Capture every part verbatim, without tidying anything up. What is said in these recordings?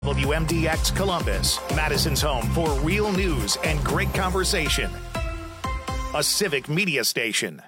W M D X Columbus, Madison's home for real news and great conversation. A civic media station.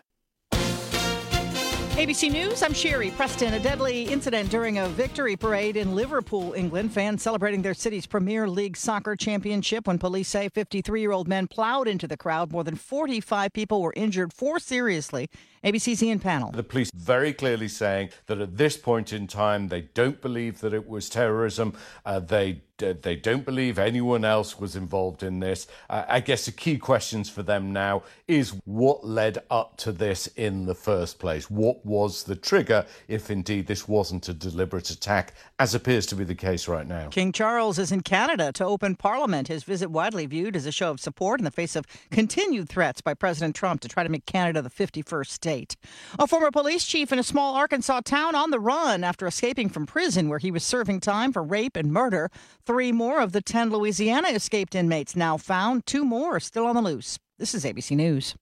A B C News, I'm Sherry Preston. A deadly incident during a victory parade in Liverpool, England. Fans celebrating their city's Premier League soccer championship when police say fifty-three-year-old men plowed into the crowd. More than forty-five people were injured, four seriously. A B C's Ian Pannell. The police very clearly saying that at this point in time, they don't believe that it was terrorism. Uh, they They don't believe anyone else was involved in this. Uh, I guess the key questions for them now is what led up to this in the first place? What was the trigger, if indeed this wasn't a deliberate attack, as appears to be the case right now? King Charles is in Canada to open Parliament. His visit widely viewed as a show of support in the face of continued threats by President Trump to try to make Canada the fifty-first state. A former police chief in a small Arkansas town on the run after escaping from prison where he was serving time for rape and murder. Three more of the ten Louisiana escaped inmates now found. Two more are still on the loose. This is A B C News.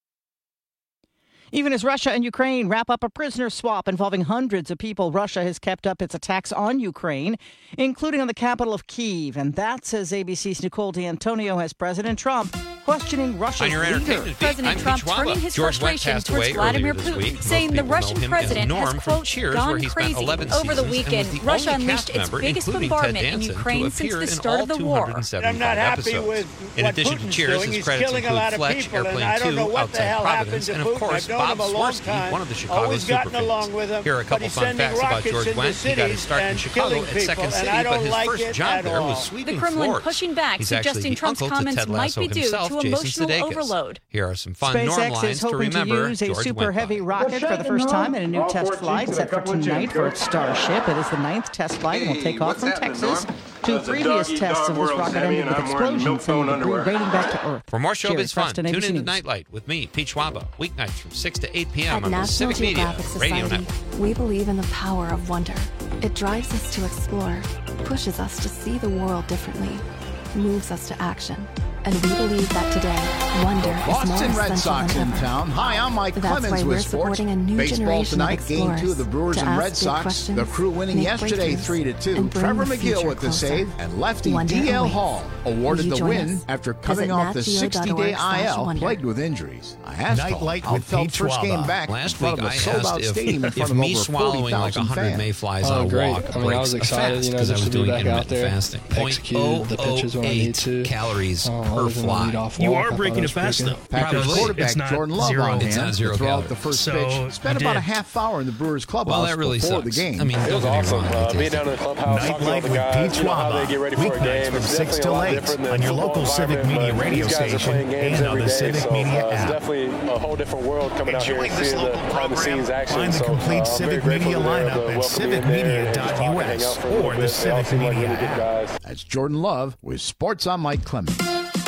Even as Russia and Ukraine wrap up a prisoner swap involving hundreds of people, Russia has kept up its attacks on Ukraine, including on the capital of Kyiv. And that, says A B C's Nicole D'Antonio, has President Trump questioning Russia's leader. President Trump turning his George frustration towards Vladimir Putin, saying the Russian president has, quote, gone crazy. Over the weekend, Russia unleashed its biggest bombardment in Ukraine since the start of the war. I'm not happy with what Putin's doing. He's killing a lot of people, and I don't know what the hell happened to Putin. I've known him a long time. One of the Chicago Always gotten superfans. along with him. Here are a couple fun facts about George Wendt. He got his start in Chicago at Second City, but his like first job there was sweeping The Kremlin floors. pushing back, He's suggesting Trump's comments might be due himself, to Jason emotional Sudeikis. overload. Here are some fun norm SpaceX lines is to hoping to, remember use a George super Wendt heavy by. rocket for the first time in a new test flight set for tonight for its Starship. It is the ninth test flight and will take off from Texas. Two previous tests of this rocket ended with explosions, sending debris raining back to Earth. For more Jerry showbiz fun, Preston, tune A B C in to News. Nightlight with me, Pete Schwaba, weeknights from six to eight p.m. At on the National Civic Media Geographic Radio Society, Network. we believe in the power of wonder. It drives us to explore, pushes us to see the world differently, moves us to action. And we believe that today, wonder is more Boston Red essential Sox than in ever. town. Hi, I'm Mike That's Clemens why we're with sports. supporting a new Baseball generation tonight, of game explorers two of the Brewers to and ask Red big Sox. questions, The Crew winning make yesterday breakthroughs, three to two. and bring Trevor the McGill future with the closer. save, and lefty Wonder D L awaits. Hall Will awarded you the join win us? after Visit coming off the natgeo dot sixty-day org I slash L wonder. plagued with injuries. I asked Nightlight Hall how with it felt Pete first game Schwaba. back in Last front week of a I sold-out asked stadium in if, front if of me over swallowing like forty thousand one hundred fans. mayflies Oh, on a great. walk I mean, I was breaks a excited, fast you know, because I just was to be doing back out intermittent there, fasting. executed the pitches when I need to. calories Oh, per other than the fly. leadoff You walk, are I thought breaking it it was fast, pretty though. good. Packers Probably. quarterback It's not Jordan Love zero. on It's hand not zero to throw out calories. the first So, pitch. Spent I about did. a half hour in the Brewers clubhouse Well, that really before sucks. the game. I mean, It was don't get me awesome. wrong, Uh, it being tastes down in the clubhouse, talking to all Nightlight the with guys, Pete you know, how they Schwaba. get ready for a Weeknights game. from It's six definitely a till lot eight different than on your football local Civic environment, Media but radio these guys are station playing games and on every the day, Civic so, Media uh, it's app. definitely a whole different world coming out here Enjoying and this seeing the local behind-the-scenes program? action. Find the So, complete uh, I'm Civic very grateful Media to them lineup to at welcome me in there and just talk and hang civic media dot u s out for a little or the bit. They all Civic seem like Media really good app. guys. That's Jordan Love with Sports on Mike Clemens.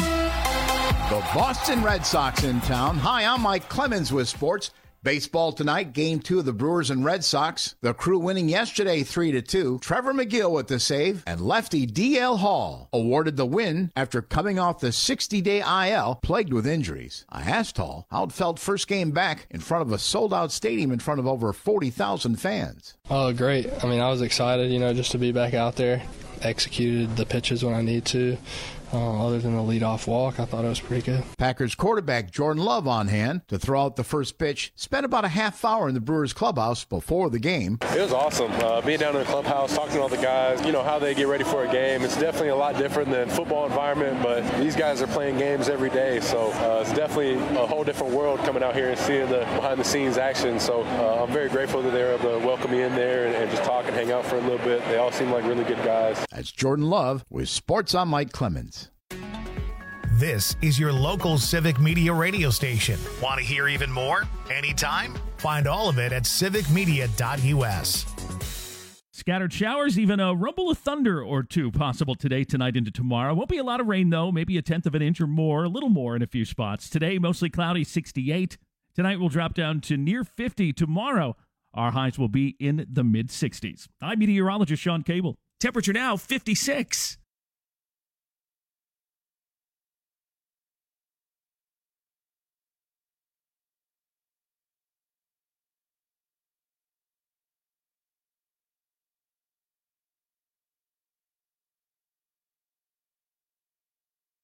The Boston Red Sox in town. Hi, I'm Mike Clemens with sports. Baseball tonight, game two of the Brewers and Red Sox. The Crew winning yesterday three to two. Trevor McGill with the save, and lefty D L Hall awarded the win after coming off the sixty-day I L plagued with injuries. I asked Hall how it felt first game back in front of a sold-out stadium in front of over forty thousand fans. Oh, great. I mean, I was excited, you know, just to be back out there. Executed the pitches when I need to. Uh, other than the leadoff walk, I thought it was pretty good. Packers quarterback Jordan Love on hand to throw out the first pitch. Spent about a half hour in the Brewers clubhouse before the game. It was awesome. Uh, being down in the clubhouse, talking to all the guys, you know, how they get ready for a game. It's definitely a lot different than football environment, but these guys are playing games every day. So uh, it's definitely a whole different world coming out here and seeing the behind-the-scenes action. So uh, I'm very grateful that they were able to welcome me in there and, and just talk and hang out for a little bit. They all seem like really good guys. That's Jordan Love with Sports on Mike Clemens. This is your local Civic Media radio station. Want to hear even more? Anytime? Find all of it at civic media dot u s. Scattered showers, even a rumble of thunder or two possible today, tonight, into tomorrow. Won't be a lot of rain, though. Maybe a tenth of an inch or more, a little more in a few spots. Today, mostly cloudy, sixty-eight. Tonight, we'll drop down to near fifty. Tomorrow, our highs will be in the mid-sixties. I'm meteorologist Sean Cable. Temperature now, fifty-six.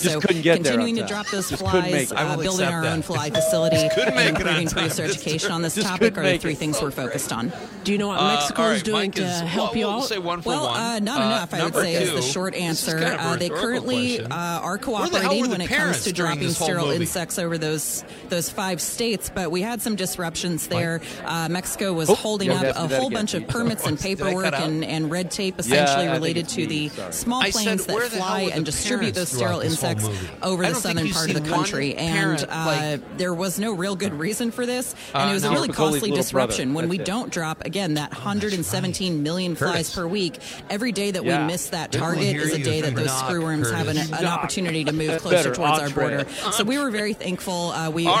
Just so couldn't get continuing there to drop those Just couldn't make flies, it. uh, building our that. own fly facility, Just couldn't make and it on improving time. producer education on this Just topic couldn't are the make three it. things we're focused on. Do you know what Uh, Mexico's all right, doing Mike to is- help well, you we'll all? say one for Well, one. uh, not Uh, enough, I would number say, is the two, short this is answer. kind of a Uh, they rhetorical currently question. uh, are Where the hell cooperating were when the it comes parents to during dropping this whole sterile movie? insects over those those five states, but we had some disruptions there. Uh, Mexico was Oh, holding you up have to a do that whole again, bunch of please. permits and Did I cut paperwork out? and, and red tape Yeah, essentially I think related it's to me. the Sorry. small I planes said, where that the hell fly were and the distribute parents those sterile throughout this whole insects movie? over I the don't think southern you've part of the seen one country. And parent, uh, like- there was no real good reason for this, and Uh, it was a no. really Picoli's costly little disruption. brother. When we That's it. don't drop, again, that one hundred seventeen million flies Curtis. per week, every day that Yeah. we miss that Didn't we target hear is a you day that those knock, screwworms have an, Curtis? an opportunity to move That's closer better. towards our Entree. border. So we were very thankful. Uh, we All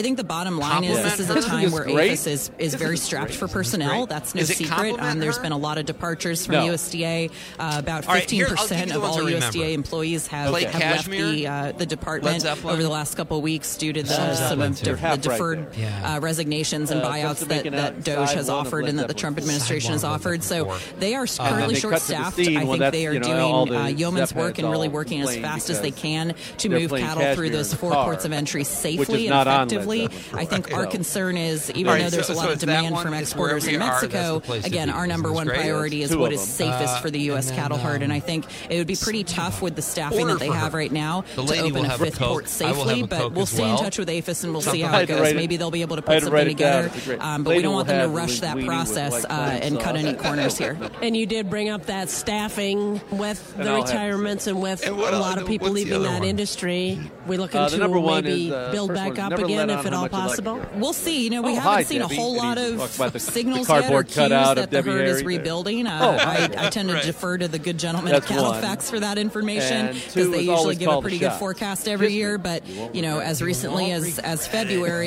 I think the bottom line is this is a time where A F I S is, is very strapped for personnel. That's no secret. Um, there's been a lot of departures from no. U S D A. Uh, about fifteen percent of all U S D A employees have, have left the, uh, the department over the last couple of weeks due to the, some of de- the deferred right uh, resignations and uh, buyouts that, that Doge has offered and that the Trump administration has offered. So they are currently uh, short-staffed. I think well, they are you know, doing uh, yeoman's work and really working as fast as they can to move cattle through those four ports of entry safely and effectively. I think our concern is, even though there's a lot of demand from exporters in Mexico, again, our number one priority is what is safest for the U S cattle herd. And I think it would be pretty tough with the staffing that they have right now to open a fifth port safely. But we'll stay in touch with A F I S and we'll see how it goes. Maybe they'll be able to put something together. Um, but we don't want them to rush that process uh, and cut any corners here. And you did bring up that staffing with the retirements and with a lot of people leaving that industry. We're looking to maybe build back up again if at all possible. We'll see. You know, we haven't seen a whole lot of signals yet or cues that the herd is rebuilding. Uh, I, I tend to defer to the good gentleman at Califax for that information because they usually give a pretty good forecast every year. But, you know, as recently as, as February,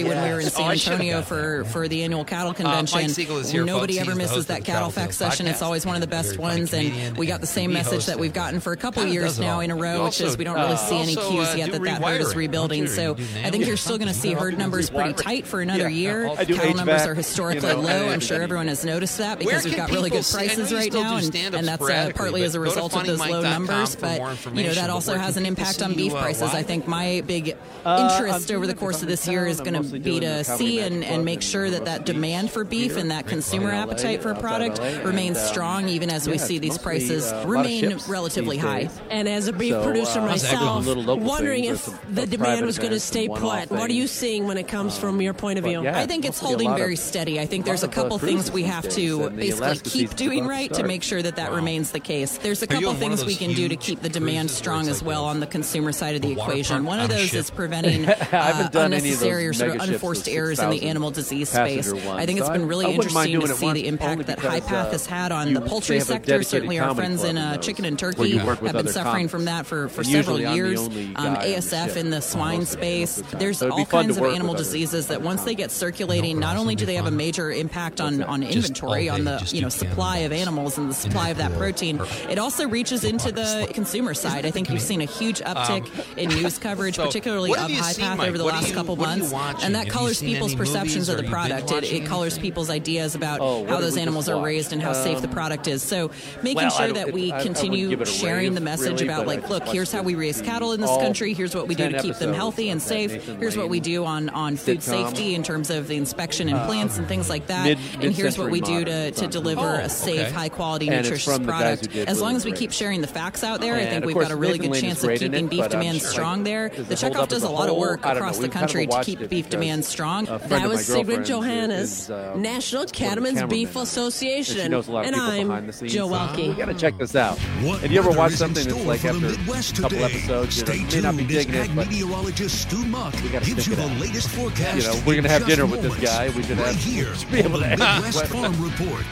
yes. when we were in San Antonio oh, for, for the annual cattle convention. Uh, Mike Siegel is here, Nobody folks. ever misses that Cattle Facts session. Podcast. It's always one of the best ones, and we got the same message that we've gotten for a couple of years now in a row, which is we don't really see any cues yet that that herd is rebuilding. So I think you're still going to see herd numbers pretty tight for another year. Cattle numbers are historically low. I'm sure everyone has noticed that because we've got really good prices right now, and, and that's uh, partly as a result of those low numbers. But you know that also has an impact on beef prices. I think my big interest over the course of this year is going to be to see and, and make sure that that demand for beef and that consumer appetite for a product remains strong, even as we see these prices remain relatively high. And as a beef producer myself, wondering if the demand was going to stay put. What are you seeing when it comes from your point of view? I think it's holding very steady. I think there's a couple things we have to basically keep doing right to make sure that that remains the case. There's a couple things we can do to keep the demand strong as well on the consumer side of the equation. One of those is preventing uh, unnecessary or sort of unforced errors in the animal disease space. I think it's been really interesting to see the impact that High Path has had on the poultry sector. Certainly our friends in uh, chicken and turkey have been suffering from that for, for several years. Um, A S F in the swine space. There's all kinds of animal diseases that once they get circulating, not only do they have a major impact on, on inventory, on the you know supply of animals and the supply of that protein, it also reaches into the consumer side. I think you've seen a huge uptick in news coverage, particularly of High Path over the last couple months, and that colors people's perceptions of the product. It, it colors people's ideas about how those animals are raised and how safe the product is. So making sure that we continue sharing the message about, like, look, here's how we raise cattle in this country, here's what we do to keep them healthy and safe, here's what we do on, on food safety in terms of the inspection in plants and things like that, and here's what we do to, to deliver a safe, high-quality, nutritious product. As long as we keep sharing the facts out there, I think we've got a really good chance of keeping beef demand strong there. The checkoff does a lot of work across the country to keep beef demand strong. That was Sigrid Johannes, National Cattlemen's Beef Association, and I'm Joe Welke. We got to check this out. Have you ever watched something that's like after a couple episodes, you know, you may not be digging it, but meteorologist Stu Muck we got to gives stick you it the out. latest forecast. You know, we're going to have dinner with this guy. We should right have here be able to Midwest Farm Report.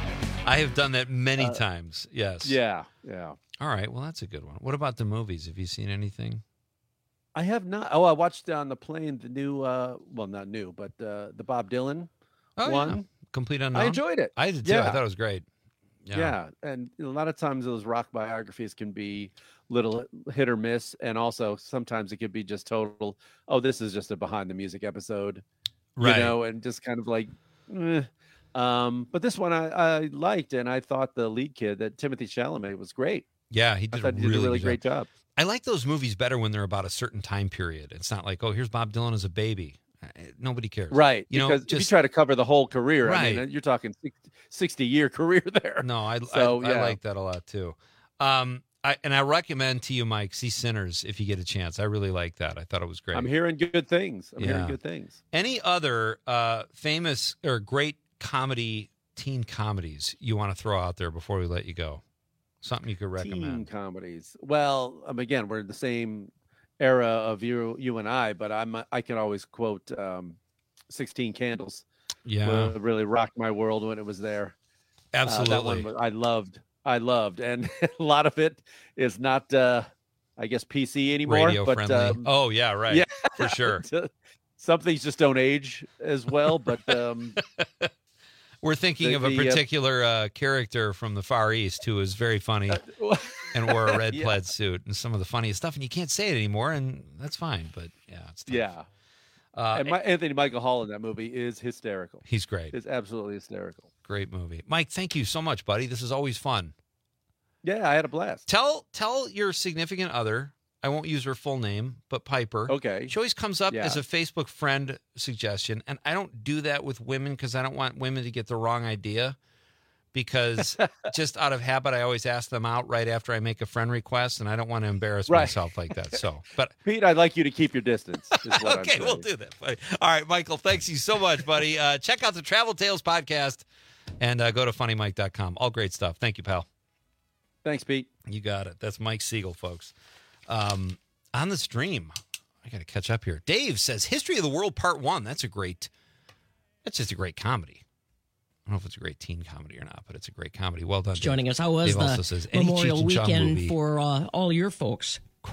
I have done that many uh, times. Yes. Yeah. Yeah. All right. Well, that's a good one. What about the movies? Have you seen anything? I have not. Oh, I watched on the plane the new, uh, well, not new, but uh, the Bob Dylan oh, one. Yeah. Complete Unknown. I enjoyed it. I did too. Yeah. I thought it was great. Yeah. yeah. And a lot of times those rock biographies can be little hit or miss. And also sometimes it could be just total, oh, this is just a behind the music episode, right. you know, and just kind of like, eh. Um, but this one I, I liked, and I thought the lead kid, that Timothy Chalamet, was great. Yeah, he did, I thought a, he really did a really great job. job. I like those movies better when they're about a certain time period. It's not like, oh, here's Bob Dylan as a baby. Nobody cares. Right. You because know, just, if you try to cover the whole career, right. I mean, you're talking sixty year career there. No, I, so, I, yeah. I like that a lot too. Um, I, and I recommend to you, Mike, see Sinners if you get a chance. I really like that. I thought it was great. I'm hearing good things. I'm yeah. hearing good things. Any other uh, famous or great comedy, teen comedies you want to throw out there before we let you go? Something you could recommend. Teen comedies. Well, um, again, we're in the same era of you, you and I, but I'm I can always quote um, sixteen Candles. Yeah, it really rocked my world when it was there. Absolutely, uh, that one I loved. I loved, and a lot of it is not, uh, I guess, P C anymore. Radio but, friendly. Um, oh yeah, right. Yeah, for sure. Some things just don't age as well, but. Um, We're thinking the, of a the, particular uh, character from the Far East who is very funny and wore a red yeah. plaid suit and some of the funniest stuff. And you can't say it anymore, and that's fine. But yeah, it's tough. Yeah. Uh, and my, Anthony Michael Hall in that movie is hysterical. He's great. It's absolutely hysterical. Great movie. Mike, thank you so much, buddy. This is always fun. Yeah, I had a blast. Tell tell your significant other. I won't use her full name, but Piper. Okay. She always comes up yeah. as a Facebook friend suggestion, and I don't do that with women because I don't want women to get the wrong idea, because just out of habit, I always ask them out right after I make a friend request, and I don't want to embarrass right. myself like that. So, but Pete, I'd like you to keep your distance. Is what okay, I'm we'll do that. All right, Michael, thanks you so much, buddy. Uh, check out the Travel Tales podcast and uh, go to funny mike dot com. All great stuff. Thank you, pal. Thanks, Pete. You got it. That's Mike Siegel, folks. Um, on the stream, I got to catch up here. Dave says History of the World Part One. That's a great. That's just a great comedy. I don't know if it's a great teen comedy or not, but it's a great comedy. Well done. Joining Dave. us. How was Dave the also says, Memorial Cheech and Chong Weekend movie, for uh, all your folks?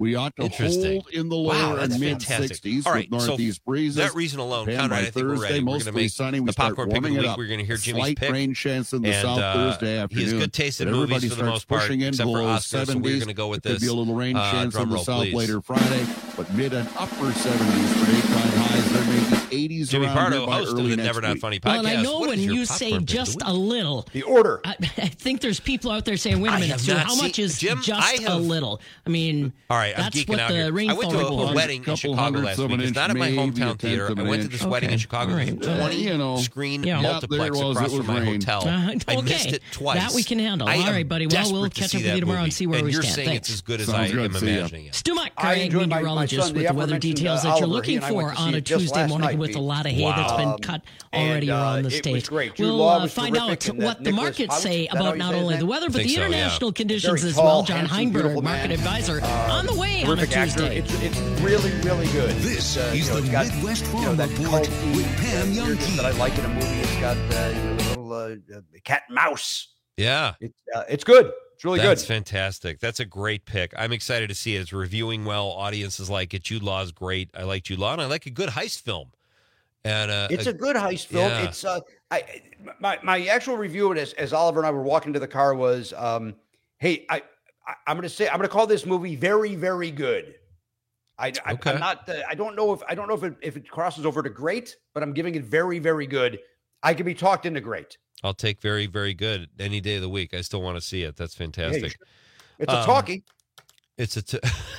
We ought to hold in the lower wow, and mid sixties right, with northeast so breezes. That reason alone, Conrad, I think Thursday, we're ready. We're going to make sunny. We the popcorn pick of the week. Up. We're going to hear a Jimmy's slight pick. rain chance in the and, south uh, Thursday afternoon. He has good taste in movies for the most part, except for Oscar, so we're going to go with this. Could be a little rain uh, chance in the roll, south please. later Friday, but mid and upper seventies for daytime highs. There may be eighties Jimmy around Pardo, here by host early of the next Never Not week. Funny podcast. Well, and I know what when you say just a little. The order. I, I think there's people out there saying, wait a minute, so how seen, much is Jim, just have, a little? I mean, all right, I'm that's geeking what out the here. rainfall I went to a, report. a wedding in Chicago last week. It's not at my hometown theater. I went to this okay. wedding in Chicago. Right. twenty you know, screen yeah. multiplex yeah, across from my rain. hotel. Uh, okay. I missed it twice. That we can handle. I all right, buddy. Well, we'll catch up with you tomorrow movie. and see where and we you're stand. saying Thanks. it's as good as Sounds I good. am See ya. imagining it. Stu Mike, I Craig, enjoyed my, my just with the weather details that you're looking for on a Tuesday morning with a lot of hay that's been cut already around the state. We'll uh, find out what the markets say about not only the weather, but the international conditions as well. John Heinberg, market advisor, on the way on a Tuesday. It's really, really good. This is the Midwest Farm Report with Pam Youngkey. That I like in a movie. It's got uh, you know, a little uh, cat and mouse. Yeah. It's, uh, it's good. It's really That's good. That's fantastic. That's a great pick. I'm excited to see it. It's reviewing well. Audiences like it. Jude Law's great. I like Jude Law, and I like a good heist film. And uh, It's a good heist film. Yeah. It's uh, I my my actual review of it as, as Oliver and I were walking to the car was, um, hey, I, I I'm going to say I'm going to call this movie very, very good. I, I Okay. I'm not. Uh, I don't know if I don't know if it if it crosses over to great, but I'm giving it very, very good. I can be talked into great. I'll take very, very good any day of the week. I still want to see it. That's fantastic. It's a Um, talkie. It's a. T-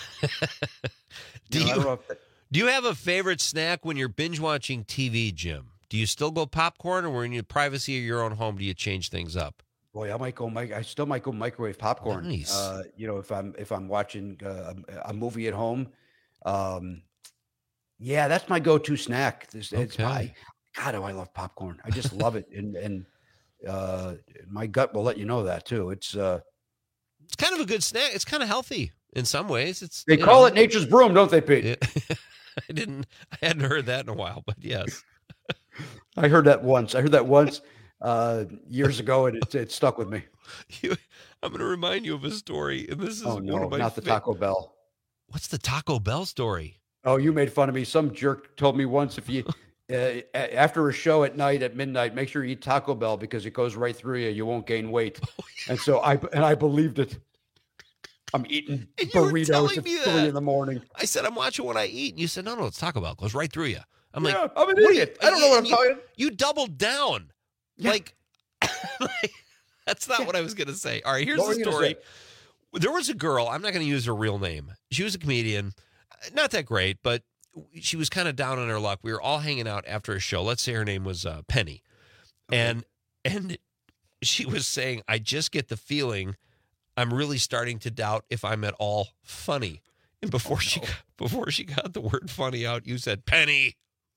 do You know, I you don't know if that- do you have a favorite snack when you're binge watching T V, Jim? Do you still go popcorn, or when you're in the privacy of your own home, do you change things up? Boy, I might go. mic- I still might go microwave popcorn. Nice. Uh, you know, if I'm if I'm watching uh, a, a movie at home, um, yeah, that's my go-to snack. This, It's Okay. my God. Oh, I love popcorn. I just love it, and and uh, my gut will let you know that too. It's uh, It's kind of a good snack. It's kind of healthy in some ways. It's they you call know, it nature's broom, don't they, Pete? Yeah. I didn't. I hadn't heard that in a while, but yes. I heard that once. I heard that once uh, years ago, and it, it stuck with me. You, I'm going to remind you of a story, and this is Oh one no, of my not the fa- Taco Bell. What's the Taco Bell story? Oh, you made fun of me. Some jerk told me once if you, uh, a- after a show at night at midnight, make sure you eat Taco Bell because it goes right through you. You won't gain weight. Oh, And so I and I believed it. I'm eating And you were burritos telling at me three that. in the morning. I said I'm watching what I eat, and you said no, no, it's Taco Bell. It goes right through you. I'm Yeah, like, I'm an what are idiot. you- I don't know what I'm and you- talking. You doubled down. Yeah. Like, like, that's not what I was going to say. All right, here's What were the you gonna story. say? There was a girl. I'm not going to use her real name. She was a comedian, not that great, but she was kind of down on her luck. We were all hanging out after a show. Let's say her name was uh, Penny, and and she was saying, "I just get the feeling I'm really starting to doubt if I'm at all funny." And before she got, before she got the word "funny" out, you said Penny.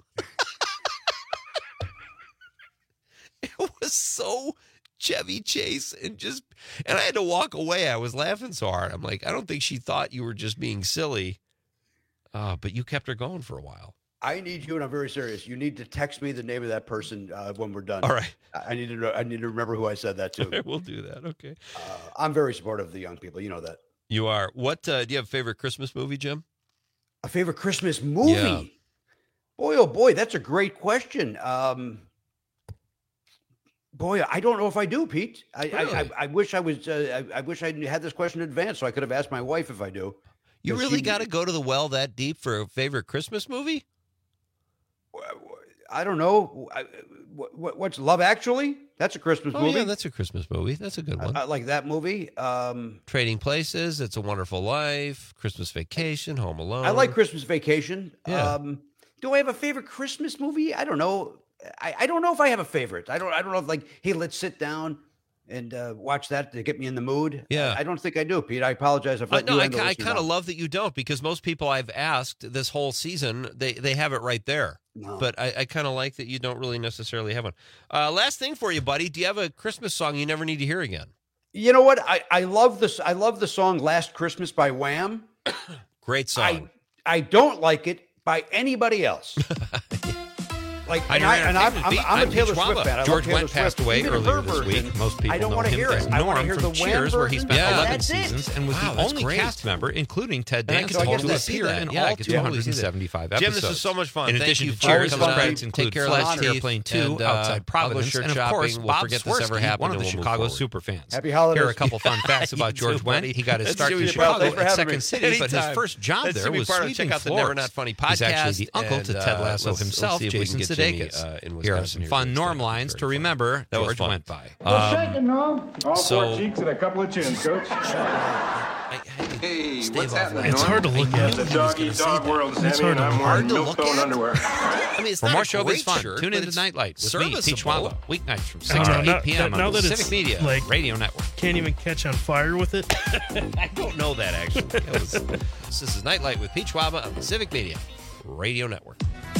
It was so Chevy Chase and just, and I had to walk away. I was laughing so hard. I'm like, I don't think she thought you were just being silly. Uh, but you kept her going for a while. I need you, and I'm very serious. You need to text me the name of that person uh, when we're done. All right. I I need to. know- I need to remember who I said that to. We'll do that. Okay. Uh, I'm very supportive of the young people. You know that. You are. What uh, do you have a favorite Christmas movie, Jim? A favorite Christmas movie? Yeah. Boy, oh boy, that's a great question. Um, boy, I don't know if I do, Pete. I I, I, Really? I wish I was. Uh, I, I wish I had this question in advance so I could have asked my wife if I do. You Because really she- got to go to the well that deep for a favorite Christmas movie? I don't know. I, what, what's Love Actually? That's a Christmas Oh, movie. yeah, that's a Christmas movie. That's a good one. I, I like that movie. Um, Trading Places, It's a Wonderful Life, Christmas Vacation, Home Alone. I like Christmas Vacation. Yeah. Um, do I have a favorite Christmas movie? I don't know. I, I don't know if I have a favorite. I don't. I don't know if like, hey, let's sit down and uh, watch that to get me in the mood. Yeah. I, I don't think I do, Pete. I apologize if Uh, I no, do. I, I kind of love that you don't, because most people I've asked this whole season, they, they have it right there. No. But I, I kind of like that you don't really necessarily have one. Uh, last thing for you, buddy. Do you have a Christmas song you never need to hear again? You know what? I, I love this. I love the song "Last Christmas" by Wham. Great song. I I don't like it by anybody else. Like, On and, your I, and I'm, entertainment I'm, beat, I'm a I'm Taylor Pete Swift Schwaba. fan. I love George Taylor Wendt passed Swift. away Even earlier her this version, week. Most people I don't know want to him hear as it. I want to Norm hear from the Wham Cheers, where he version. spent Yeah. eleven That's it. seasons and was Wow, the that's only great. cast member, including Ted And I Danson, can totally to see appear that. in Yeah, I all could two totally see hundred that. seventy-five Jim, episodes. this was so much fun. In Thank addition you to for Cheers, coming some on. credits Take include care of the Flash honor. Airplane two, And, uh, Outside I'll go Providence, shirt and of shopping. course, We'll Bob forget this ever Swirsky, happened, one of and the we'll move Chicago forward. superfans. Happy holidays. Here are a couple fun facts about You George too, buddy. Wendt. He got his That's start in Jimmy Chicago Pardo. Thanks for at having Second me. City, but his Anytime. first job That's there Jimmy was Pardo. sweeping Check out the floors. Never Not Funny He's actually podcast, the uncle to and, Ted uh, Lasso let's- himself, let's see if we Jason can get Jimmy, Sudeikis. uh, in Here are Wisconsin some here fun today. norm lines to remember That was George fun. went by. No Um, shaking, no. All so- four cheeks and a couple of chins, coach. I, I, Hey, what's happening? It's hard to look at. The dog eat dog world, It's hard to I'm wearing look milk bone underwear. I mean, For more showbiz fun, shirt, tune into Nightlight with me, Pete Schwaba, weeknights from six to eight p.m. Now on the that Civic it's, Media like, Radio Network. Can't even catch on fire with it. I don't know that, actually. It was, this is Nightlight with Pete Schwaba on the Civic Media Radio Network.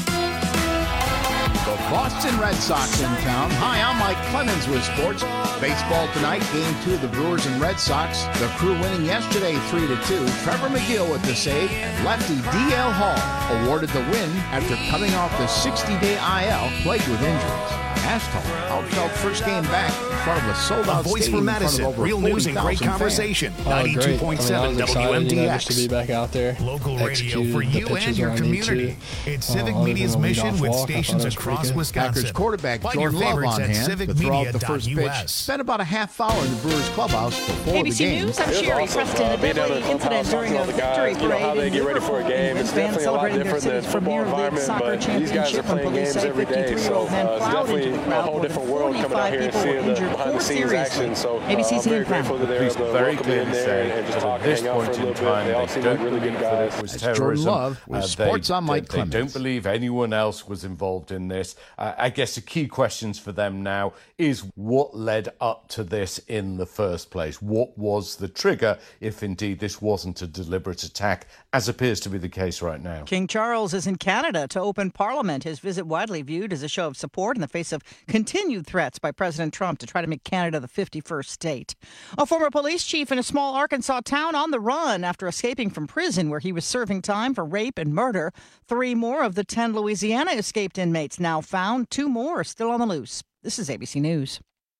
The Boston Red Sox in town. Hi, I'm Mike Clemens with sports. Baseball tonight, game two of the Brewers and Red Sox. The Crew winning yesterday three to two. Trevor McGill with the save, and lefty D L Hall awarded the win after coming off the sixty-day I L plagued with injuries. Aston outfelt first game back in front of a sold-out stadium. Voice for Madison, real news and great conversation. ninety-two point seven W M D X. Just to be back out there. Local radio for you and your community. It's Civic Media's mission with stations across Wisconsin. Packers quarterback Jordan Love on hand to throw out the first pitch. Spent about a half hour in the Brewers clubhouse before A B C the game. News, I'm Sherry Preston. A deadly incident during a victory parade how they in get ready for a game. It's definitely a lot different than football environment, but these guys are playing games every day, so uh, it's definitely a whole different world coming out here and seeing the behind-the-scenes action. So uh, I'm very grateful that they're able to welcome me in there and just talk and hang out for a little bit. They all seem like really good guys. Jordan Love with uh, Sports on Mike Clemens. They don't believe anyone else was involved in this. Uh, I guess the key questions for them now is what led up to this in the first place? What was the trigger, if indeed this wasn't a deliberate attack, as appears to be the case right now? King Charles is in Canada to open Parliament. His visit widely viewed as a show of support in the face of continued threats by President Trump to try to make Canada the fifty-first state. A former police chief in a small Arkansas town on the run after escaping from prison where he was serving time for rape and murder. Three more of the ten Louisiana escaped inmates now found. Two more are still on the loose. This is A B C News.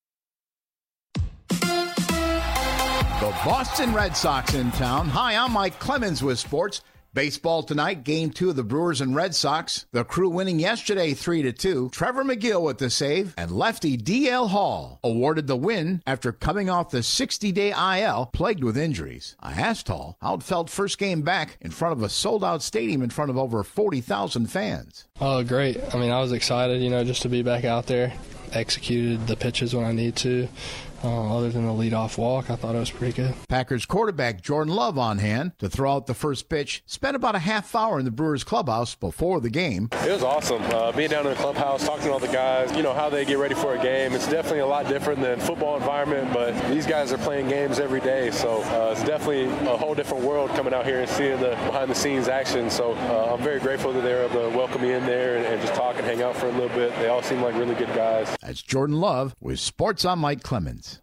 The Boston Red Sox in town. Hi, I'm Mike Clemens with sports. Baseball tonight, game two of the Brewers and Red Sox. The Crew winning yesterday three to two. Trevor McGill with the save, and lefty D L Hall awarded the win after coming off the sixty-day I L plagued with injuries. I asked Hall how it felt first game back in front of a sold-out stadium in front of over forty thousand fans. Oh, great. I mean, I was excited, you know, just to be back out there. Executed the pitches when I need to. Uh, other than the leadoff walk, I thought it was pretty good. Packers quarterback Jordan Love on hand to throw out the first pitch. Spent about a half hour in the Brewers clubhouse before the game. It was awesome. Uh, being down in the clubhouse, talking to all the guys, you know, how they get ready for a game. It's definitely a lot different than football environment, but these guys are playing games every day. So uh, it's definitely a whole different world coming out here and seeing the behind-the-scenes action. So uh, I'm very grateful that they were able to welcome me in there and, and just talk and hang out for a little bit. They all seem like really good guys. That's Jordan Love with Sports on Mike Clemens.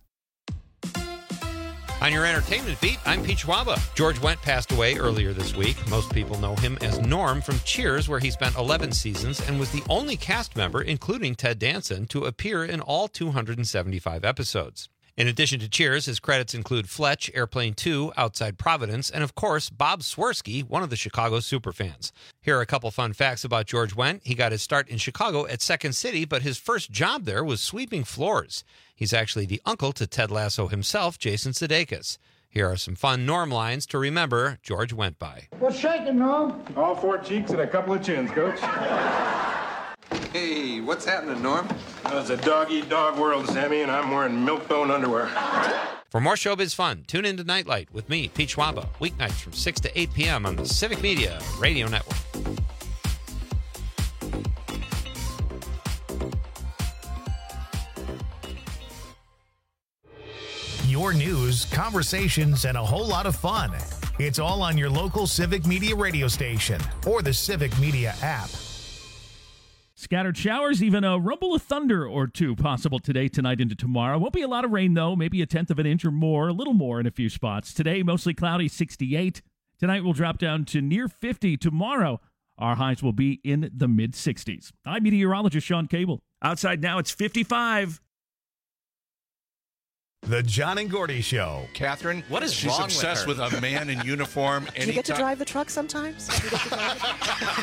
On your entertainment beat, I'm Pete Schwaba. George Wendt passed away earlier this week. Most people know him as Norm from Cheers, where he spent eleven seasons and was the only cast member, including Ted Danson, to appear in all two hundred seventy-five episodes. In addition to Cheers, his credits include Fletch, Airplane two, Outside Providence, and of course, Bob Swirsky, one of the Chicago superfans. Here are a couple fun facts about George Wendt. He got his start in Chicago at Second City, but his first job there was sweeping floors. He's actually the uncle to Ted Lasso himself, Jason Sudeikis. Here are some fun Norm lines to remember George Wendt by. What's shaking, Norm? All four cheeks and a couple of chins, Coach. Hey, what's happening, Norm? Well, it's a dog-eat-dog world, Sammy, and I'm wearing milk bone underwear. For more showbiz fun, tune in to Nightlight with me, Pete Schwaba, weeknights from six to eight p.m. on the Civic Media Radio Network. Your news, conversations, and a whole lot of fun. It's all on your local Civic Media radio station or the Civic Media app. Scattered showers, even a rumble of thunder or two possible today, tonight, into tomorrow. Won't be a lot of rain, though. Maybe a tenth of an inch or more, a little more in a few spots. Today, mostly cloudy, sixty-eight. Tonight, we'll drop down to near fifty. Tomorrow, our highs will be in the mid-sixties. I'm meteorologist Sean Cable. Outside now, it's fifty-five. The John and Gordy Show. Catherine, what is she's wrong obsessed with, with a man in uniform. Do you get to drive the truck sometimes? Do you get to drive it?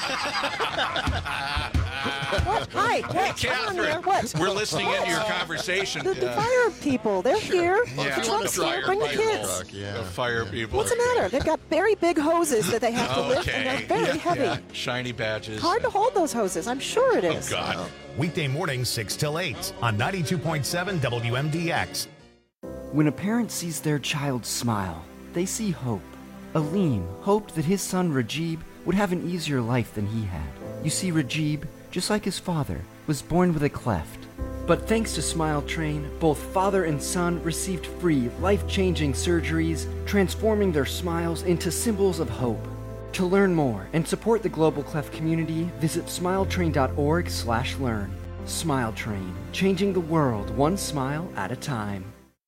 What? Hi, hey, Catherine, here. What? We're listening into your conversation. The, the uh, fire people, they're sure. here. Yeah. The truck's here. Bring the kids. Truck, yeah. The fire people. What's the matter? They've got very big hoses that they have to okay. lift, and they're very yeah. heavy. Yeah. Shiny badges. Hard to hold those hoses. I'm sure it is. Oh, God. Weekday mornings, six till eight on ninety-two point seven W M D X. When a parent sees their child smile, they see hope. Aleem hoped that his son Rajib would have an easier life than he had. You see, Rajib, just like his father, was born with a cleft. But thanks to Smile Train, both father and son received free, life-changing surgeries, transforming their smiles into symbols of hope. To learn more and support the Global Cleft community, visit smiletrain.org slash learn. Smile Train, changing the world one smile at a time.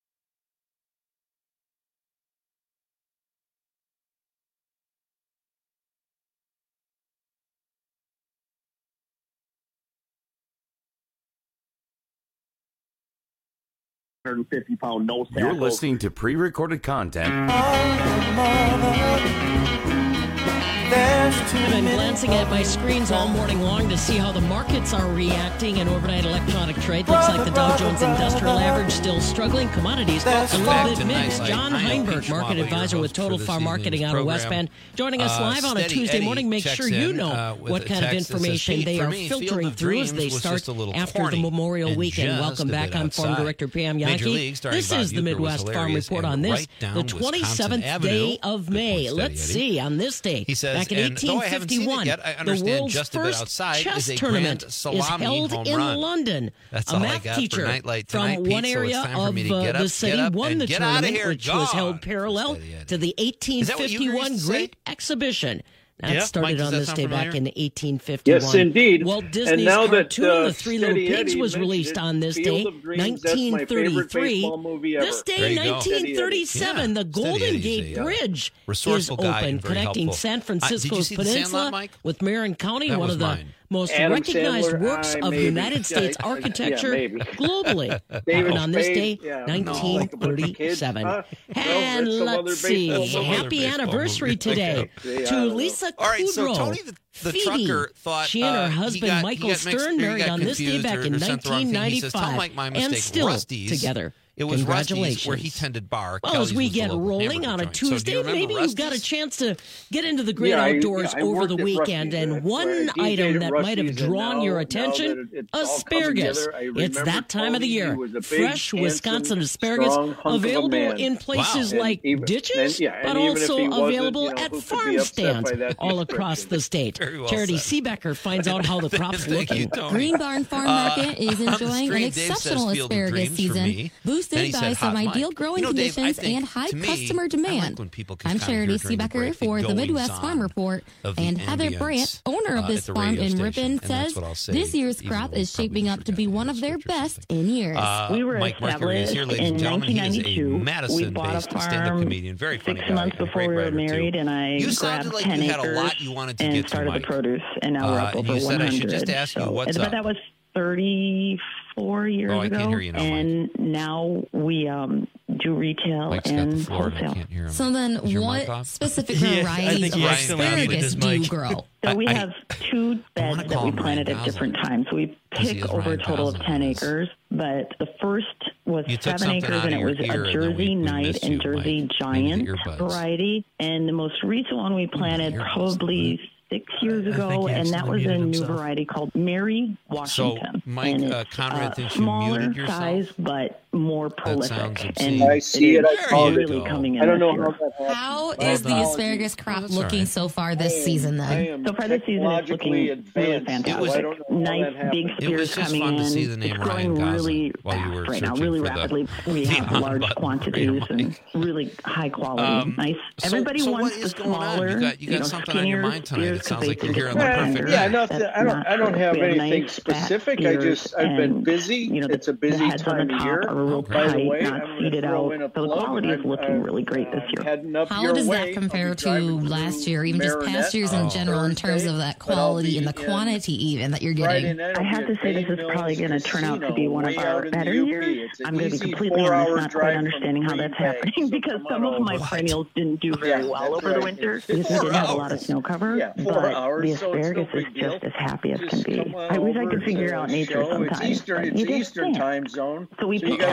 one hundred fifty pound nose tackle. You're listening to pre-recorded content. I've been glancing at my screens all morning long to see how the markets are reacting in overnight electronic trade. Looks like the Dow Jones Industrial Average still struggling. Commodities a little bit mixed. John Heinberg, market advisor with Total Farm Marketing out of West Bend, joining us live on a Tuesday morning. Make sure you know what kind of information they are filtering through as they start after the Memorial Weekend. Welcome back. I'm Farm Director Pam Yankee. This is the Midwest Farm Report on this, the twenty-seventh day of May. Let's see, on this day, back in eighteen fifty-one, yet, the world's first chess tournament is held in run. London. That's a all math teacher tonight, from Pete, one area so of uh, the city won the tournament, which Gone. was held parallel to the eighteen fifty-one Great Exhibition. That yeah, started Mike, on this day familiar? back in eighteen fifty-one. Yes, indeed. Walt Disney's and now cartoon, that, uh, The Three Little Pigs, Eddie was released on this Field day, of Dreams, nineteen thirty-three. That's my favorite baseball movie ever. This day, nineteen thirty-seven, yeah. the Golden Gate a, Bridge uh, is open, connecting helpful. San Francisco's uh, peninsula Sandlot, with Marin County, that one of the mine. most Adam recognized Sandler, works uh, of maybe. United States yeah, architecture yeah, globally. Happened on this day, yeah, nineteen thirty-seven. No, and well, let's see, happy anniversary today okay. to Lisa Kudrow. All right, so Tony the, the trucker thought she and her uh, husband got, Michael mixed, Stern married on this day back in nineteen ninety-five, and still Rusty's. together. It was Congratulations. Rusty's where he tended bar. Well, Kelly's as we was get rolling on a joint. Tuesday, so maybe Rusty's? you've got a chance to get into the great yeah, outdoors I, yeah, I over the weekend. Rusty's, and one item that might have drawn now, your attention, it, asparagus. It's that time Tony, of the year. big, Fresh Wisconsin asparagus available in places wow. like even, ditches, and, yeah, but also available you know, at farm stands all across the state. Well Charity said. Seebecker finds out how the crop's looking. Green Barn Farm Market uh, is enjoying an exceptional asparagus season, boosted by some ideal growing you know, Dave, conditions think, and high me, customer demand. Like I'm Charity Seebecker for the Midwest Farm Report, and Heather Brandt, owner of this uh, farm in station, Ripon, says this year's crop is shaping up to be one of their best in years. Uh, we were Mike Mercury is here, ladies and gentlemen. He is a Madison-based stand-up comedian, very funny six guy. months before we were married, too. and I you grabbed like ten you had acres a lot you wanted to and get started to, the produce, and now we're uh, up over and you one hundred. Said I should just ask you so, what's but up. that was thirty-four years oh, I ago, can't hear you now, and now we um, do retail Mike's and got the wholesale. I can't hear him. So then, what specific varieties yeah, of asparagus do you grow? So we I, have two beds that we planted at different times. So we pick over a total of ten acres, but the first was seven acres, and it was a Jersey Knight and Jersey Giant variety. And the most recent one we planted probably six years ago, and that was a new variety called Mary Washington. So, Mike and uh, Conrad uh, thinks you smaller muted yourself. size, but more prolific. And I see it. It's I really go. coming in. I don't know year. how that happened. How Well is the done. asparagus crop Oh, looking right. so far this am, season I then? am So far this season, it's looking really advanced. fantastic. It was- I don't know how nice that big happened. It spears was just coming fun in. to see the name it's Ryan growing really Gosling while you were fast right now, searching really for the- rapidly. We the have on large button for quantities your and mic. really high quality. Um, nice. so- Everybody so wants what the is going on? smaller, You got- you got know, something on your skinnier mind tonight. It spears sounds 'cause like they you're think here it's on the more perfect tender. day. Yeah, nothing. That's I don't. not I don't true. have We have anything nice, fat specific. I spears, just. I've been and, busy. You know, the, it's a busy the heads time on the of top year. are real By the tight, way, not I'm going seeded to throw out. in a So the plug. quality is I'm, looking uh, really great this uh, year. heading up How your does way. that compare I'll be to driving last through year, even just Marinette past years in on general, in terms Thursday, of that but I'll quality and be the in quantity even that you're Friday getting? night, I I'll have be to say at this is Dave probably going to Mills turn out to Casino, be one of way our out in the better U P. years. It's an I'm going to be easy completely honest, four-hour not quite drive from understanding how Green that's Bay, happening so because come some on of my over. perennials didn't do very Yeah, well that's over the right. winter It's because we four didn't have a lot of hours. snow cover. Yeah, four but hours, the so it's no asparagus is big deal. just as happy as Just can be. come on I wish I over could to figure the out nature show. sometimes. It's Eastern. but It's you just Eastern can't. time zone. So we So you pick got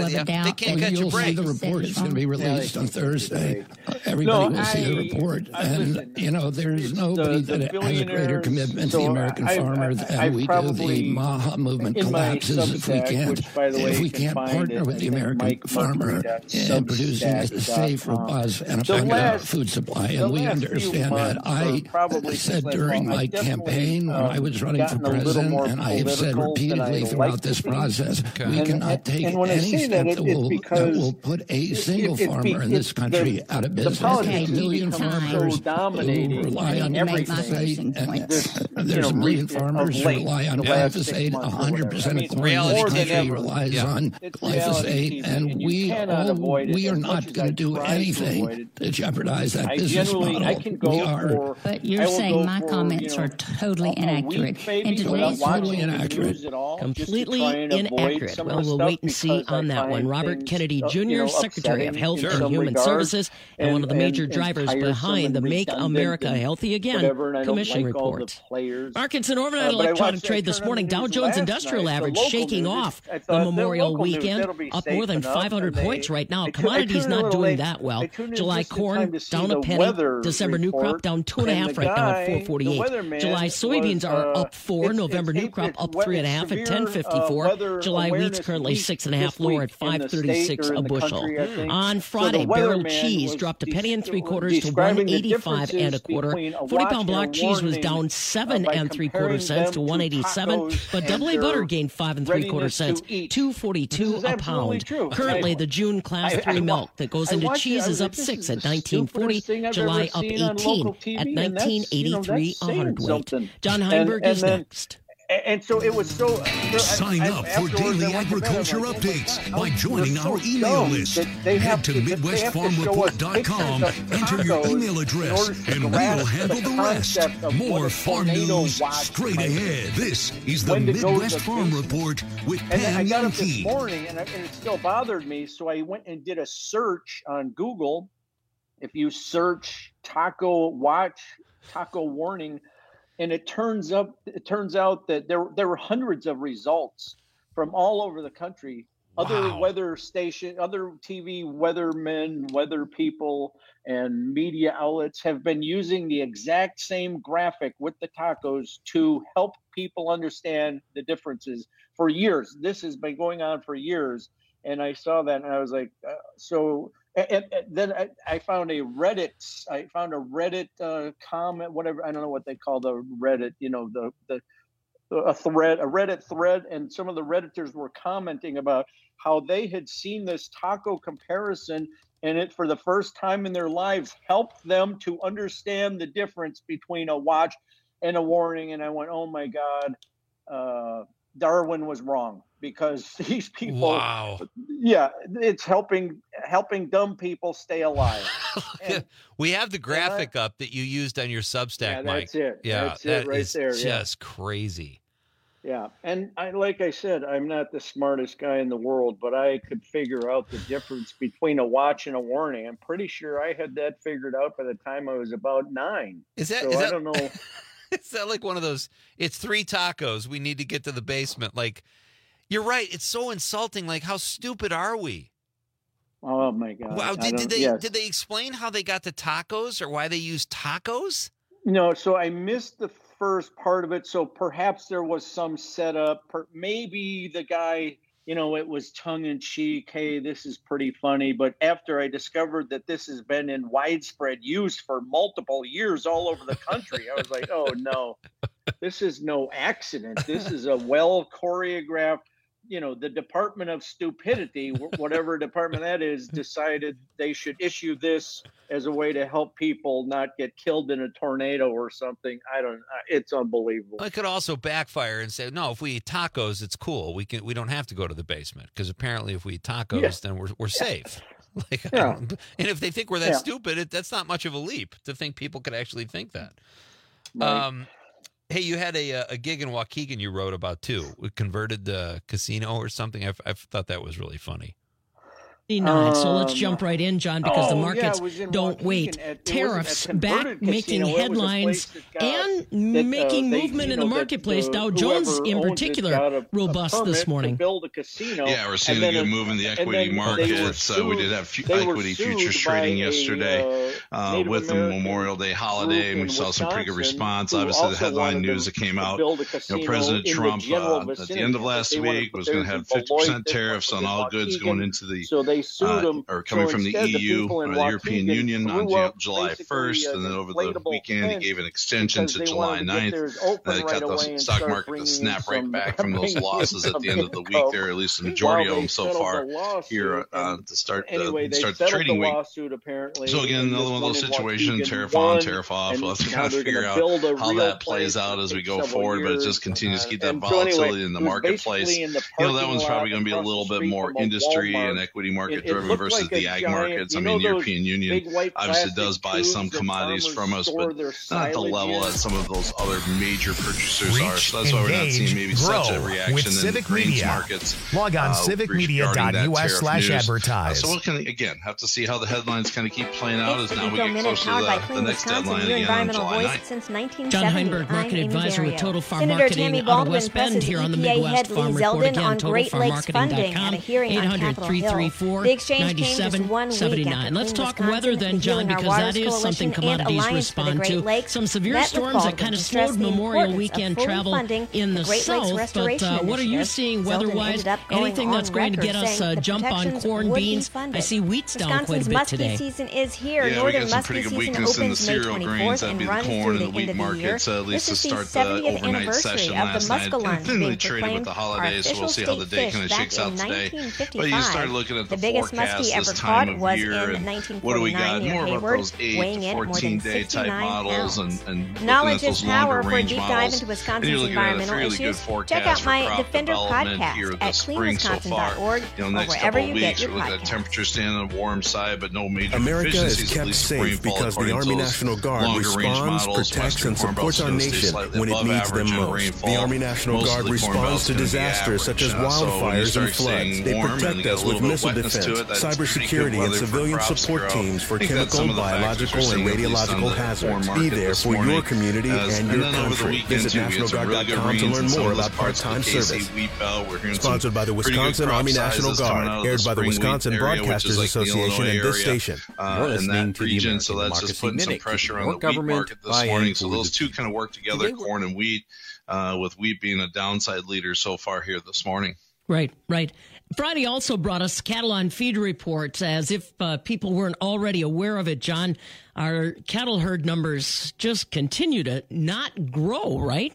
of the have a doubt. They can't Well, catch a you'll see break. the report. It's going to be released on Thursday. Everybody No, will see the I- report. I- And, listen, you know, there's nobody the that has a greater billionaires- commitment to the so American I- I- farmer I- than I we do. probably- The Maha movement in my collapses if we Substack, can't, which, by the way, if we you can can't find partner it with the at American mike farmer mercury dot in producing a substack safe, dot com. robust, and The abundant last- food supply. the And we last few understand that. months, I or probably said since during last- I my definitely, campaign when um, I was running for gotten a little Citizen, more and I have said political than I repeatedly like throughout to this be. process, Okay. we And- cannot and- take and when I any say step that, that, it- it's will, that because will put a it- single it's be- farmer in this it's country the- out of the business. politics There's a million become farmers so dominating who rely in on everything. glyphosate, and This, you there's know, a million recent- farmers of who late, rely on the last six glyphosate. months or one hundred percent whatever. of I corn mean, in more this than country ever. relies Yeah. on It's reality glyphosate, T V, and and you we cannot all, avoid it we are as much not as going I to do try to anything avoid it. to jeopardize that I business generally, model. I can go we are for. But you're I will saying go my for, comments you know, are totally a- a inaccurate. week maybe And without today's watching Totally the inaccurate. news at all, just to Completely try and avoid inaccurate. some of Well, the we'll stuff wait and see because I on that one. find Robert things, Kennedy uh, Junior, you know, Secretary of upsetting Health in and some Human regards, Services, and, and one of the and- major and drivers tiresome behind and the Make redundant America and Healthy Again whatever, and I don't Commission like all the report. players. Markets and Uh, overnight but I electronic watched- I trade this turned on morning. the Dow news Jones last Industrial night, the Average local shaking news. off I the thought the Memorial local news, weekend, that'll be up safe more than enough, five hundred and they- points right now. I tu- I Commodities tuned in a not little doing late. that well. I tuned in July just in time corn to see down a the penny. weather December new crop report, down two and a and half the right now at guy, four the forty-eight. weatherman July soybeans was, are uh, up four. it's- November it's- new crop it's up we- three and a it's half at severe, ten fifty-four. uh, weather July wheat's awareness currently week six and a half this lower week at in the five state thirty-six or a in the bushel. country, I think. On So the Friday, barrel weatherman cheese was dropped a penny and des- three quarters to one describing the eighty-five and a quarter. differences between a forty watch pound block and a cheese was warning, down uh, seven by and three quarter comparing cents them to to one eighty-seven, tacos but and double A their butter gained five and three quarter readiness to cents, eat. two This forty-two is a absolutely pound. true. Currently, I- the June class I- three I milk wa- that goes I into watched it. cheese I was is like, up this six is at the nineteen forty. stupidest thing I've July ever up seen on eighteen local T V, at and that's, nineteen eighty-three you know, a that's hundredweight. saying something. John And- Heinberg and is then- next. And so it was so. so Sign I, up I, for afterwards I daily went to bed, agriculture I'm like, updates oh my by God, joining we're so our email dumb list. that they have Head to they have midwest to farm show us report dot com, pictures of enter your tacos email in address, order to and we'll grasp handle the the rest. concept of More what a farm tornado news watch straight might be. ahead. This is the When to go to Midwest the Farm basement. Report with And then I Pam got up this Yankee. morning, and, I, and it still bothered me. So I went and did a search on Google. If you search taco watch, taco warning, and it turns up, it turns out that there there were hundreds of results from all over the country. Other Wow. weather station, other T V weathermen, weather people, and media outlets have been using the exact same graphic with the tacos to help people understand the differences for years. This has been going on for years. And I saw that and I was like, uh, so, and, and then I, I found a Reddit, I found a Reddit uh, comment, whatever, I don't know what they call the Reddit, you know, the, the, a thread, a Reddit thread, and some of the Redditors were commenting about how they had seen this taco comparison, and it, for the first time in their lives, helped them to understand the difference between a watch and a warning. And I went, oh my God, uh, Darwin was wrong, because these people, Wow. yeah, it's helping helping dumb people stay alive. And, We have the graphic up that you used on your Substack, Yeah, Mike. that's it. Yeah, That's it that right is there, yeah. just crazy. Yeah, and I, like I said, I'm not the smartest guy in the world, but I could figure out the difference between a watch and a warning. I'm pretty sure I had that figured out by the time I was about nine. Is that? So is I that don't know. Is that like one of those? It's three tacos. We need to get to the basement. Like, you're right. It's so insulting. Like, how stupid are we? Oh my God! Wow. I Did, did don't- they yes. did they explain how they got the tacos or why they use tacos? No, so I missed the first part of it. So perhaps there was some setup. Per, maybe the guy, you know, it was tongue in cheek. Hey, this is pretty funny. But after I discovered that this has been in widespread use for multiple years all over the country, I was like, oh no, this is no accident. This is a well choreographed. You know, the Department of Stupidity, wh- whatever department that is, decided they should issue this as a way to help people not get killed in a tornado or something. I don't. It's unbelievable. Well, it could also backfire and say, no, if we eat tacos, it's cool. We can. We don't have to go to the basement because apparently, if we eat tacos, Yeah. then we're we're safe. Like, Yeah. and if they think we're that Yeah. stupid, it, that's not much of a leap to think people could actually think that. Right. Um, hey, you had a a gig in Waukegan you wrote about too. We converted the casino or something. I I thought that was really funny. Nine. So let's Um, jump right in, John, because the oh, yeah, markets it was in don't Waukegan wait. at- it wasn't a Tariffs converted back casino. making It was a headlines place that got- and that, uh, making they- movement you in know, the that marketplace. the- Dow Jones, whoever in owns it particular, got a- robust a this permit morning. to build a casino. Yeah, we're seeing and a then good it- move in the and equity then they were markets. Uh, we did have fu- sued- they were equity sued futures by trading a, yesterday. uh, uh, with the Memorial Day holiday, and we saw some pretty good response. Obviously, the headline news that came out, you know, President Trump uh, at the end of last week was going to have fifty percent tariffs on all goods going into the so they sued uh, them. or coming so from the E U or the European Union on July first, and then over the weekend he gave an extension to July ninth. That got right the stock market to snap right back from those losses at the end of the week there, at least the majority of them so far here uh, to start anyway, uh, start the trading week. Lawsuit, apparently, so again, another one of those situations, tariff on, tariff off. We'll have to kind of figure out how that plays out as we go forward, years, but it just continues to keep that volatility so anyway, in the marketplace. In the you know, that one's probably going to be a little bit more industry and equity market driven versus like the ag giant, markets. I mean, the European Union obviously does buy some commodities from us, but not at the level that some of those other major purchasers Reach, are. So that's why we're not seeing maybe such a reaction in the grains markets. Log on uh, civic media dot u s slash advertise. Uh, so we can, again, have to see how the headlines kind of keep playing out as now we get closer to the, the next deadline again on July ninth. John Heinberg, market advisor with Total Farm Marketing out of West Bend here on the Midwest Farm Report. Again, total farm marketing dot com, eight hundred, three three four, nine seven seven nine. Let's talk weather then, John, because that is something commodities respond to. Some severe storms that kind of slowed Memorial Weekend travel in the south, but uh, what are you seeing weather-wise? Anything that's going to get us a jump on corn, beans? I see wheat's down quite a bit today. Season is here. Yeah, Northern we got some pretty good weakness in the cereal grains. That'd be the corn and the wheat markets, uh, at least to start the overnight session last night. And thinly traded with the holidays, so we'll see how the day kind of shakes out today. But you start looking at the, the forecast this time of year, and what do we got? More about those eight to fourteen day type models, and, and knowledge is power. For a deep dive into Wisconsin's environmental really issues, check out my Defender podcast at clean wisconsin dot org you know, or wherever you get your we're looking podcasts. at temperature staying on the warm side, but no major America is kept safe because the Army National Guard responds, protects, and supports our nation when it needs them most. The Army National Guard responds to disasters such as wildfires and floods. They protect us with missile defense, cybersecurity, and civilian support teams for chemical, biological, and radiological hazards. Be there for your community and your country. Visit national guard dot com to learn more about part-time service. Sponsored by the Wisconsin Army National Guard, aired by the Wisconsin Broadcasters Association and this station. Uh, in that region, so that's just putting some pressure on the wheat market this morning. So those two kind of work together, corn and wheat, uh, with wheat being a downside leader so far here this morning. Right, right. Friday also brought us cattle on feed reports, as if uh, people weren't already aware of it, John. Our cattle herd numbers just continue to not grow, right?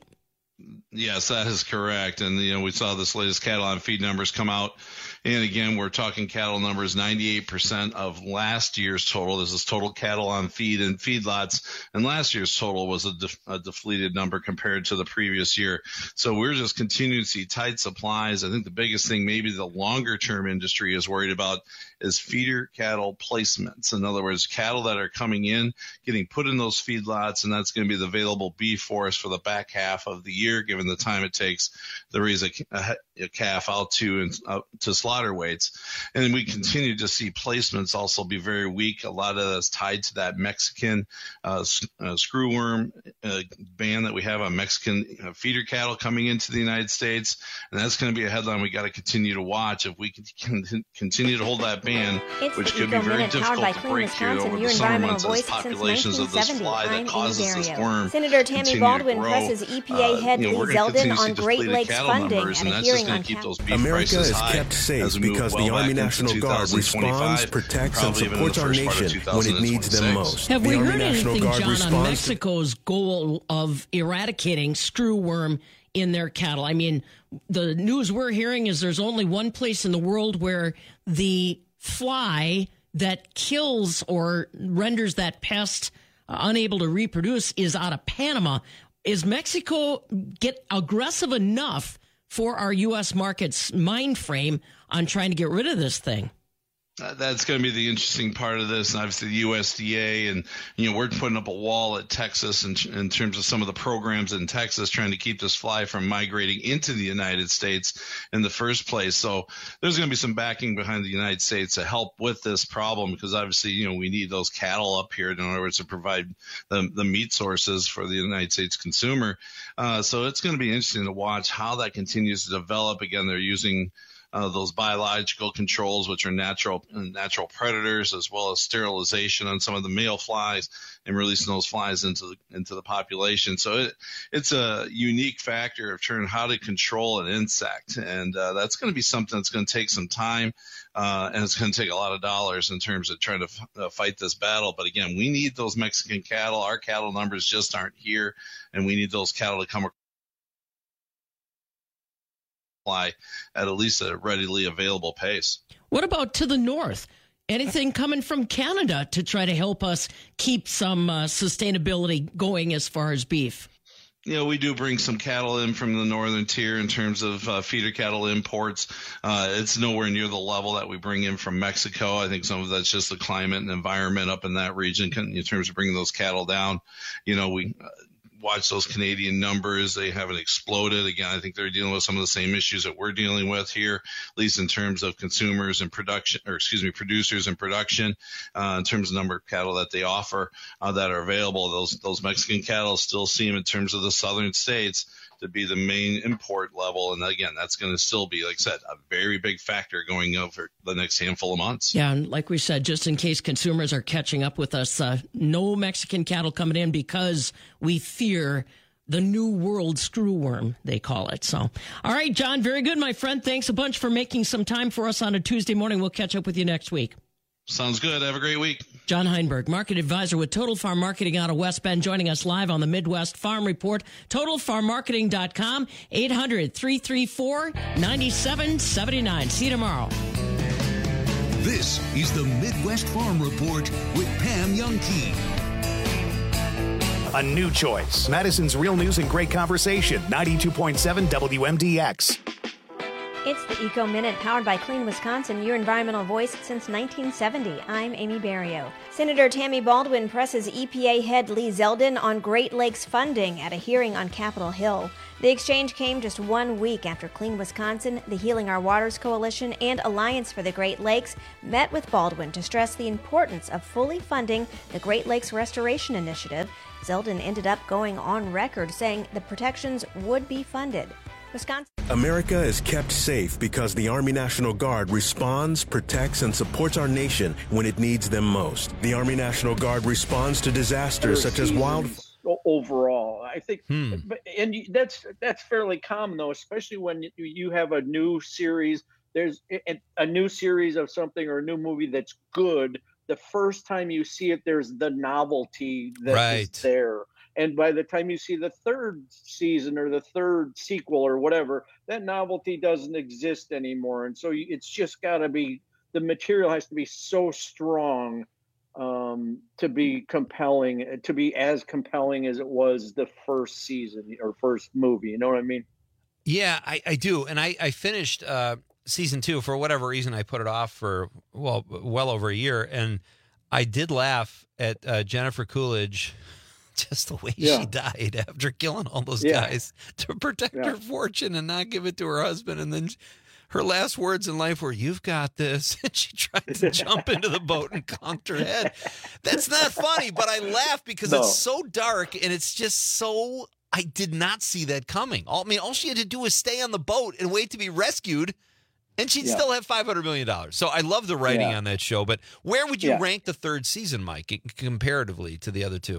Yes, that is correct. And, you know, we saw this latest cattle on feed numbers come out. And again, we're talking cattle numbers, ninety-eight percent of last year's total. This is total cattle on feed and feedlots. And last year's total was a, def- a deflated number compared to the previous year. So we're just continuing to see tight supplies. I think the biggest thing maybe the longer term industry is worried about is feeder cattle placements. In other words, cattle that are coming in, getting put in those feedlots, and that's going to be the available beef for us for the back half of the year, given the time it takes to raise a, a, a calf out to and uh, to slaughter weights. And we continue to see placements also be very weak. A lot of that's tied to that Mexican uh, uh, screwworm uh, ban that we have on Mexican uh, feeder cattle coming into the United States. And that's going to be a headline we got to continue to watch. If we can continue to hold that ban, it's which could be very difficult to break here over the summer months as populations of this fly that causes this worm Senator Tammy Baldwin grow. presses E P A head uh, you know, Lee Zeldin on Great Lakes funding numbers, at a hearing on cattle. America is kept safe because well the Army National Guard responds, protects, and supports our nation when it needs them most. Have the we Army heard National anything, Guard John, on Mexico's goal of eradicating screwworm in their cattle? I mean, the news we're hearing is there's only one place in the world where the fly that kills or renders that pest uh, unable to reproduce is out of Panama. Is Mexico get aggressive enough for our U S market's mind frame on trying to get rid of this thing? Uh, that's going to be the interesting part of this, and obviously the U S D A, and you know we're putting up a wall at Texas in, in terms of some of the programs in Texas trying to keep this fly from migrating into the United States in the first place. So there's going to be some backing behind the United States to help with this problem, because obviously you know we need those cattle up here in order to provide the, the meat sources for the United States consumer. Uh, so it's going to be interesting to watch how that continues to develop. Again, they're using uh, those biological controls, which are natural natural predators, as well as sterilization on some of the male flies and releasing those flies into the, into the population. So it, it's a unique factor of trying how to control an insect. And uh, that's going to be something that's going to take some time, uh, and it's going to take a lot of dollars in terms of trying to f- uh, fight this battle. But again, we need those Mexican cattle. Our cattle numbers just aren't here, and we need those cattle to come apply at at least a readily available pace. What about to the north? Anything coming from Canada to try to help us keep some uh, sustainability going as far as beef? You know, we do bring some cattle in from the northern tier in terms of uh, feeder cattle imports. Uh, it's nowhere near the level that we bring in from Mexico. I think some of that's just the climate and environment up in that region in terms of bringing those cattle down. You know, we uh, watch those Canadian numbers. They haven't exploded. Again, I think they're dealing with some of the same issues that we're dealing with here, at least in terms of consumers and production, or excuse me, producers and production, uh, in terms of number of cattle that they offer uh, that are available. Those those Mexican cattle still seem, in terms of the southern states, to be the main import level. And again, that's going to still be, like I said, a very big factor going over the next handful of months. Yeah, and like we said, just in case consumers are catching up with us, uh, no Mexican cattle coming in because we fear the new world screwworm, they call it. So, all right, John, very good, my friend. Thanks a bunch for making some time for us on a Tuesday morning. We'll catch up with you next week. Sounds good. Have a great week. John Heinberg, market advisor with Total Farm Marketing out of West Bend, joining us live on the Midwest Farm Report. total farm marketing dot com, eight hundred, three three four, nine seven seven nine. See you tomorrow. This is the Midwest Farm Report with Pam Youngkey. A new choice. Madison's Real News and Great Conversation. ninety-two point seven W M D X. It's the Eco Minute, powered by Clean Wisconsin, your environmental voice since nineteen seventy. I'm Amy Barrio. Senator Tammy Baldwin presses E P A head Lee Zeldin on Great Lakes funding at a hearing on Capitol Hill. The exchange came just one week after Clean Wisconsin, the Healing Our Waters Coalition, and Alliance for the Great Lakes met with Baldwin to stress the importance of fully funding the Great Lakes Restoration Initiative. Zeldin ended up going on record saying the protections would be funded. Wisconsin. America is kept safe because the Army National Guard responds, protects, and supports our nation when it needs them most. The Army National Guard responds to disasters such as wildfire. Overall, I think, hmm. and that's that's fairly common though, especially when you have a new series. There's a new series of something or a new movie that's good. The first time you see it, there's the novelty that right. is there. And by the time you see the third season or the third sequel or whatever, that novelty doesn't exist anymore. And so it's just got to be, the material has to be so strong um, to be compelling, to be as compelling as it was the first season or first movie. You know what I mean? Yeah, I, I do. And I, I finished uh, season two. For whatever reason, I put it off for, well, well over a year. And I did laugh at uh, Jennifer Coolidge. Just the way yeah. she died after killing all those yeah. guys to protect yeah. her fortune and not give it to her husband. And then her last words in life were, "You've got this." And she tried to jump into the boat and conked her head. That's not funny, but I laugh because no. it's so dark and it's just so, I did not see that coming. All, I mean, all she had to do was stay on the boat and wait to be rescued, and she'd yeah. still have five hundred million dollars. So I love the writing yeah. on that show. But where would you yeah. rank the third season, Mike, comparatively to the other two?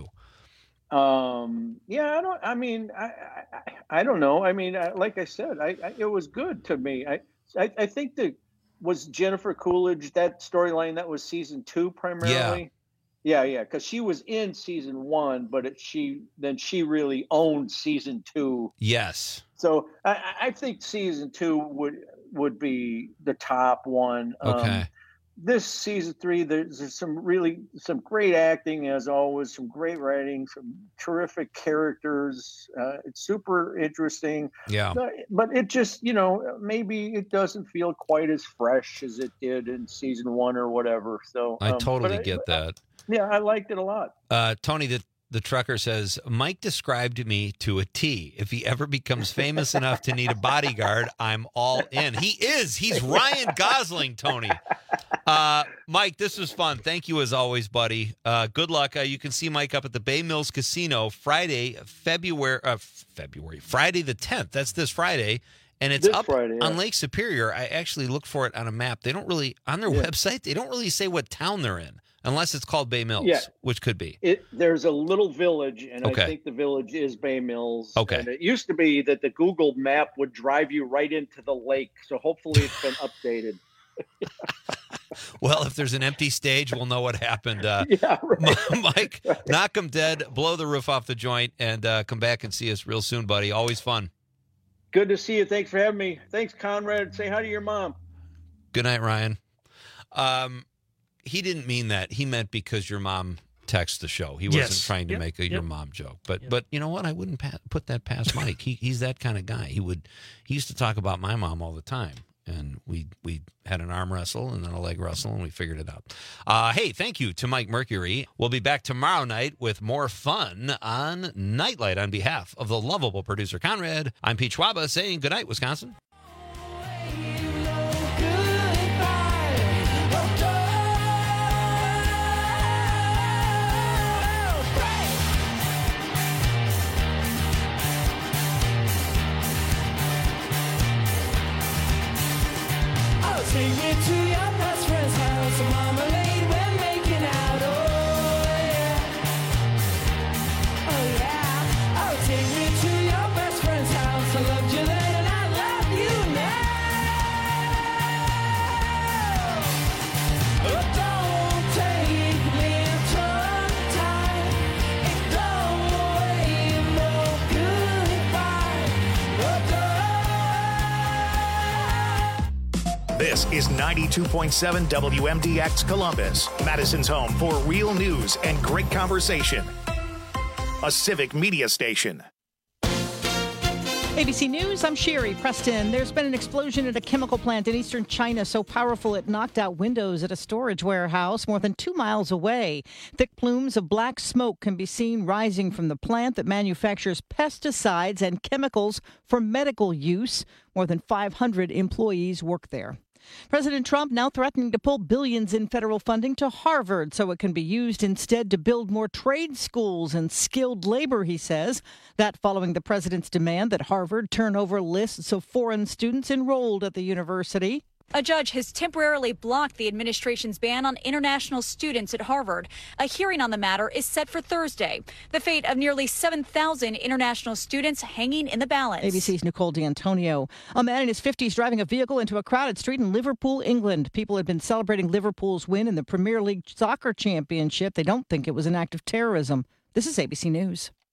Um, yeah, I don't, I mean, I, I, I don't know. I mean, I, like I said, I, I, it was good to me. I, I, I think that was Jennifer Coolidge, that storyline, that was season two primarily. Yeah. Yeah. Yeah. Cause she was in season one, but it, she, then she really owned season two. Yes. So I, I think season two would, would be the top one. Okay. Um, This season three, there's, there's some really some great acting as always, some great writing, some terrific characters. Uh, it's super interesting. Yeah. But, but it just, you know, maybe it doesn't feel quite as fresh as it did in season one or whatever. So I um, totally get I, that. Yeah, I liked it a lot. Uh, Tony, the the trucker says, Mike described me to a T. If he ever becomes famous enough to need a bodyguard, I'm all in. He is. He's Ryan Gosling, Tony. Uh, Mike, this was fun. Thank you as always, buddy. Uh, good luck. Uh, you can see Mike up at the Bay Mills Casino Friday, February, uh, February, Friday the tenth. That's this Friday And it's This up Friday, yeah. on Lake Superior. I actually looked for it on a map. They don't really, on their Yeah. website, they don't really say what town they're in, unless it's called Bay Mills, Yeah. which could be. It, there's a little village, and Okay. I think the village is Bay Mills. Okay. And it used to be that the Google map would drive you right into the lake, so hopefully it's been updated. Well, if there's an empty stage, we'll know what happened. Uh, Yeah, right. Mike, knock them dead, blow the roof off the joint, and uh, come back and see us real soon, buddy. Always fun. Good to see you. Thanks for having me. Thanks, Conrad. Say hi to your mom. Good night, Ryan. Um, he didn't mean that. He meant because your mom texted the show. He wasn't Yes. trying to Yep, make a yep. your mom joke. But Yep. but you know what? I wouldn't pa- put that past Mike. He he's that kind of guy. He would. He used to talk about my mom all the time. And we we had an arm wrestle and then a leg wrestle, and we figured it out. Uh, hey, thank you to Mike Mercury. We'll be back tomorrow night with more fun on Nightlight. On behalf of the lovable producer Conrad, I'm Pete Schwaba saying good night, Wisconsin. Take me to your best friend's house, marmalade, we're making out, oh yeah, oh yeah, oh take me to your best friend's house, I loved you then and I love you now, oh don't take me tongue tied, it don't wave no goodbye, oh don't. This is ninety-two point seven W M D X Columbus, Madison's home for real news and great conversation. A civic media station. A B C News, I'm Sherry Preston. There's been an explosion at a chemical plant in eastern China so powerful it knocked out windows at a storage warehouse more than two miles away. Thick plumes of black smoke can be seen rising from the plant that manufactures pesticides and chemicals for medical use. More than five hundred employees work there. President Trump now threatening to pull billions in federal funding to Harvard so it can be used instead to build more trade schools and skilled labor, he says. That following the president's demand that Harvard turn over lists of foreign students enrolled at the university. A judge has temporarily blocked the administration's ban on international students at Harvard. A hearing on the matter is set for Thursday. The fate of nearly seven thousand international students hanging in the balance. A B C's Nicole D'Antonio. A man in his fifties driving a vehicle into a crowded street in Liverpool, England. People had been celebrating Liverpool's win in the Premier League soccer championship. They don't think it was an act of terrorism. This is A B C News.